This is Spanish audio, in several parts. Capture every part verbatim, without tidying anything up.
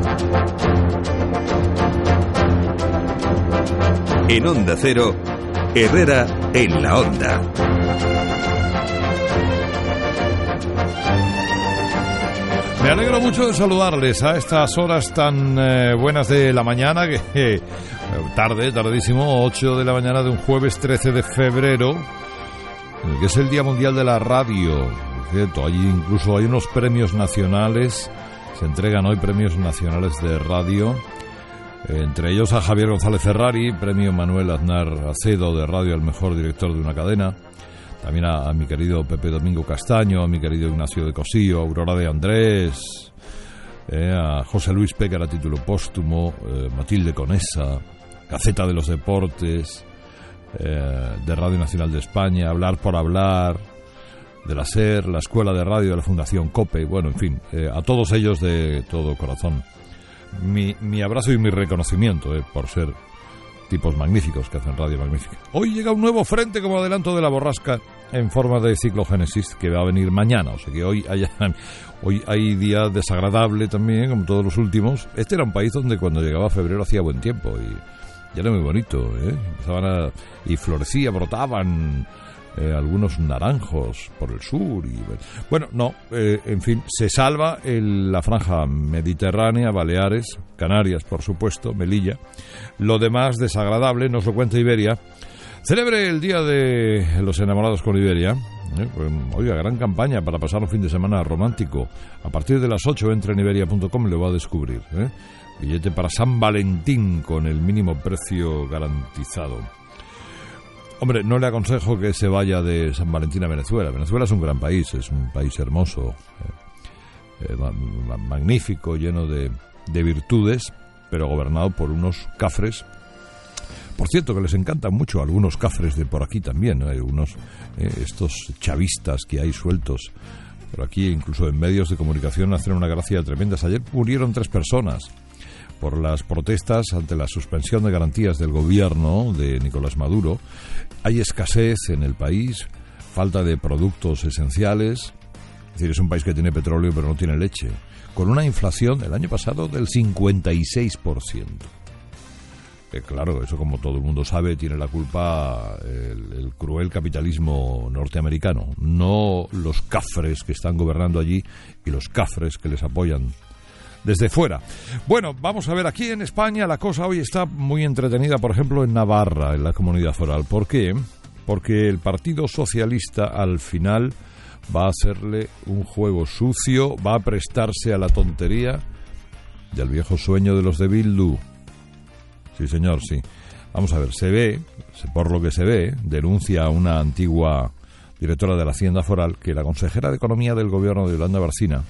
En Onda Cero, Herrera en la Onda. Me alegro mucho de saludarles a estas horas tan eh, buenas de la mañana, que eh, tarde, tardísimo, ocho de la mañana de un jueves trece de febrero, que es el Día Mundial de la Radio. Cierto, hay incluso hay unos premios nacionales, se entregan hoy premios nacionales de radio. Entre ellos a Javier González Ferrari, premio Manuel Aznar Acedo de radio al mejor director de una cadena. También a, a mi querido Pepe Domingo Castaño, a mi querido Ignacio de Cosío, a Aurora de Andrés, eh, a José Luis Pécar a título póstumo, eh, Matilde Conesa, Gaceta de los Deportes, eh, de Radio Nacional de España, Hablar por Hablar, de la SER, la Escuela de Radio de la Fundación COPE, bueno, en fin, eh, a todos ellos de todo corazón. Mi, mi abrazo y mi reconocimiento eh, por ser tipos magníficos que hacen radio magnífica. Hoy llega un nuevo frente como adelanto de la borrasca en forma de ciclogénesis que va a venir mañana, o sea que hoy hay, hoy hay día desagradable también, como todos los últimos. Este era un país donde cuando llegaba febrero hacía buen tiempo y ya era muy bonito, ¿eh? Empezaban a, y florecía, brotaban Eh, algunos naranjos por el sur y bueno, no, eh, en fin, se salva el, la franja mediterránea, Baleares, Canarias, por supuesto, Melilla. Lo demás desagradable, nos lo cuenta Iberia. Celebre el Día de los Enamorados con Iberia. Eh, pues, oiga, gran campaña para pasar un fin de semana romántico. A partir de las ocho entre en iberia punto com y lo va a descubrir. ¿eh? Billete para San Valentín con el mínimo precio garantizado. Hombre, no le aconsejo que se vaya de San Valentín a Venezuela. Venezuela es un gran país, es un país hermoso, eh, eh, ma- magnífico, lleno de, de virtudes, pero gobernado por unos cafres. Por cierto, que les encantan mucho algunos cafres de por aquí también, ¿no? Hay unos, eh, estos chavistas que hay sueltos. Pero aquí, incluso en medios de comunicación, hacen una gracia tremenda. Ayer murieron tres personas por las protestas ante la suspensión de garantías del gobierno de Nicolás Maduro. Hay escasez en el país, falta de productos esenciales. Es decir, es un país que tiene petróleo pero no tiene leche, con una inflación el año pasado del cincuenta y seis por ciento. Que claro, eso como todo el mundo sabe, tiene la culpa el, el cruel capitalismo norteamericano, no los cafres que están gobernando allí y los cafres que les apoyan desde fuera. Bueno, vamos a ver, aquí en España la cosa hoy está muy entretenida, por ejemplo en Navarra, en la comunidad foral. ¿Por qué? Porque el Partido Socialista al final va a hacerle un juego sucio, va a prestarse a la tontería del viejo sueño de los de Bildu. Sí, señor, sí. Vamos a ver, se ve, por lo que se ve, denuncia a una antigua directora de la Hacienda Foral que la consejera de Economía del gobierno de Yolanda Barcina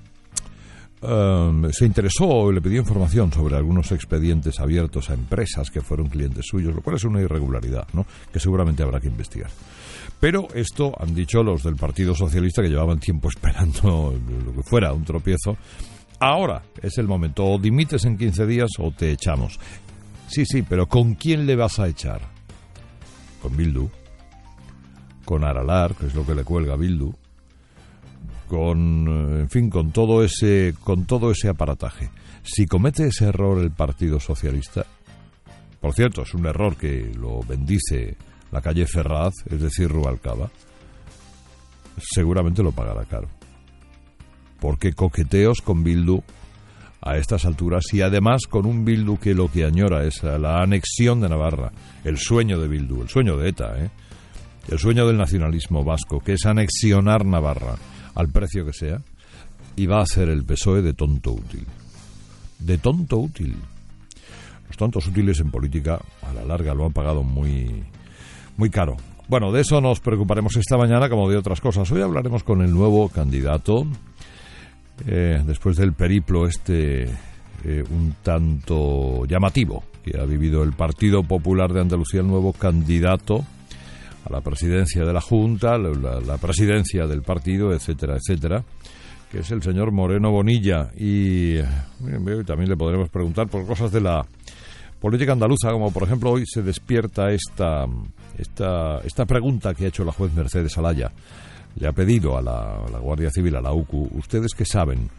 Um, se interesó y le pidió información sobre algunos expedientes abiertos a empresas que fueron clientes suyos, lo cual es una irregularidad, ¿no? Que seguramente habrá que investigar. Pero esto han dicho los del Partido Socialista, que llevaban tiempo esperando lo que fuera un tropiezo. Ahora es el momento, o dimites en quince días o te echamos. Sí, sí, pero ¿con quién le vas a echar? Con Bildu, con Aralar, que es lo que le cuelga a Bildu, con, en fin, con todo ese con todo ese aparataje. Si comete ese error el Partido Socialista, por cierto, es un error que lo bendice la calle Ferraz, es decir, Rubalcaba, seguramente lo pagará caro. Porque coqueteos con Bildu a estas alturas, y además con un Bildu que lo que añora es la anexión de Navarra, el sueño de Bildu, el sueño de ETA, ¿eh? el sueño del nacionalismo vasco, que es anexionar Navarra al precio que sea, y va a hacer el P S O E de tonto útil. De tonto útil. Los tontos útiles en política, a la larga, lo han pagado muy, muy caro. Bueno, de eso nos preocuparemos esta mañana, como de otras cosas. Hoy hablaremos con el nuevo candidato, eh, después del periplo este eh, un tanto llamativo que ha vivido el Partido Popular de Andalucía, el nuevo candidato a la presidencia de la Junta, la, la presidencia del partido, etcétera, etcétera, que es el señor Moreno Bonilla. Y miren, también le podremos preguntar por cosas de la política andaluza, como por ejemplo hoy se despierta esta, esta, esta pregunta que ha hecho la juez Mercedes Alaya. Le ha pedido a la, a la Guardia Civil, a la U C U, ¿ustedes qué saben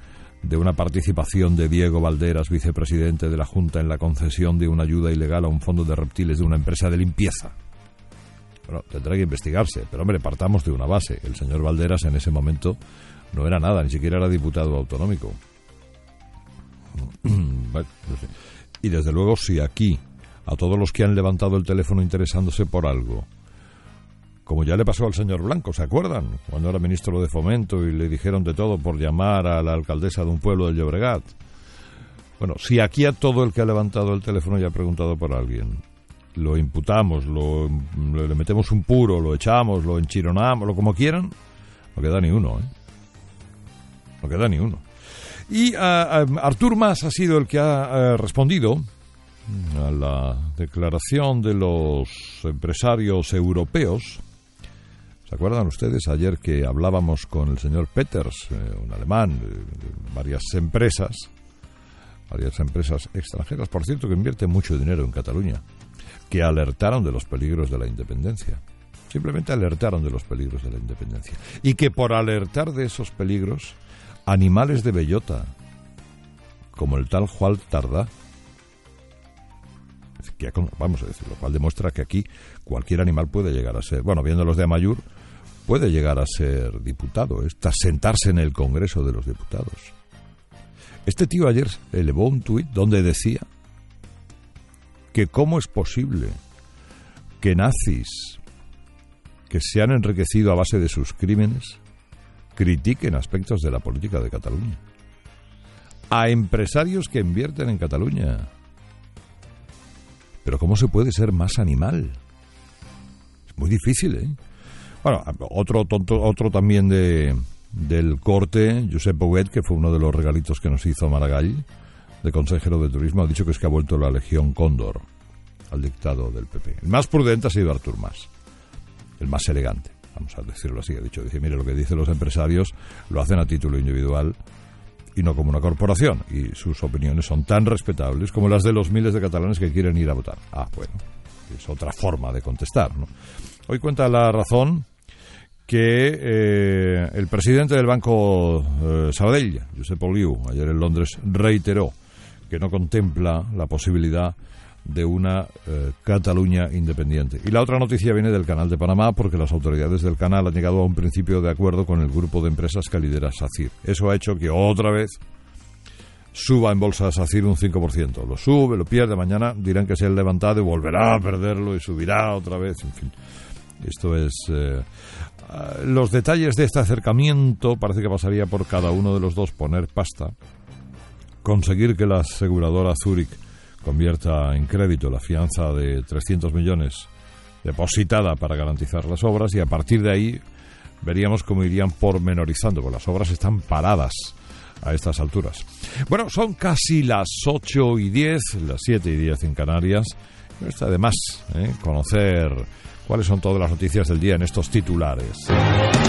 de una participación de Diego Valderas, vicepresidente de la Junta, en la concesión de una ayuda ilegal a un fondo de reptiles de una empresa de limpieza. Bueno, tendrá que investigarse, pero hombre, partamos de una base. El señor Valderas en ese momento no era nada, ni siquiera era diputado autonómico. Bueno, no sé. Y desde luego, si aquí, a todos los que han levantado el teléfono interesándose por algo, como ya le pasó al señor Blanco, ¿se acuerdan? Cuando era ministro de Fomento y le dijeron de todo por llamar a la alcaldesa de un pueblo del Llobregat. Bueno, si aquí a todo el que ha levantado el teléfono y ha preguntado por alguien, lo imputamos, lo, le metemos un puro, lo echamos, lo enchironamos, lo como quieran, no queda ni uno, ¿eh? No queda ni uno. Y uh, uh, Artur Mas ha sido el que ha uh, respondido a la declaración de los empresarios europeos. ¿Se acuerdan ustedes ayer que hablábamos con el señor Peters, eh, un alemán, de, de varias empresas, varias empresas extranjeras, por cierto, que invierten mucho dinero en Cataluña, que alertaron de los peligros de la independencia? Simplemente alertaron de los peligros de la independencia. Y que por alertar de esos peligros, animales de bellota, como el tal Juan Tardá, que, vamos a decir, lo cual demuestra que aquí cualquier animal puede llegar a ser, bueno, viendo los de Amaiur, puede llegar a ser diputado, hasta sentarse en el Congreso de los Diputados. Este tío ayer elevó un tuit donde decía que cómo es posible que nazis que se han enriquecido a base de sus crímenes critiquen aspectos de la política de Cataluña. A empresarios que invierten en Cataluña. Pero ¿cómo se puede ser más animal? Es muy difícil, ¿eh? Bueno, otro tonto, otro también de del corte, Josep Bouet, que fue uno de los regalitos que nos hizo Maragall, de consejero de turismo, ha dicho que es que ha vuelto la Legión Cóndor al dictado del P P. El más prudente ha sido Artur Mas, el más elegante, vamos a decirlo así. Ha dicho, dice, mire, lo que dicen los empresarios lo hacen a título individual y no como una corporación, y sus opiniones son tan respetables como las de los miles de catalanes que quieren ir a votar. Ah, bueno, es otra forma de contestar, ¿no? Hoy cuenta La Razón que eh, el presidente del Banco eh, Sabadell, Josep Oliu, ayer en Londres, reiteró que no contempla la posibilidad de una eh, Cataluña independiente. Y la otra noticia viene del Canal de Panamá, porque las autoridades del canal han llegado a un principio de acuerdo con el grupo de empresas que lidera SACIR. Eso ha hecho que otra vez suba en bolsa SACIR un cinco por ciento. Lo sube, lo pierde, mañana dirán que se ha levantado y volverá a perderlo y subirá otra vez, en fin. Esto es... Eh, los detalles de este acercamiento parece que pasaría por cada uno de los dos poner pasta, conseguir que la aseguradora Zurich convierta en crédito la fianza de trescientos millones depositada para garantizar las obras, y a partir de ahí veríamos cómo irían pormenorizando, porque las obras están paradas a estas alturas. Bueno, son casi las ocho y diez, las siete y diez en Canarias. No está de más, ¿eh?, conocer cuáles son todas las noticias del día en estos titulares.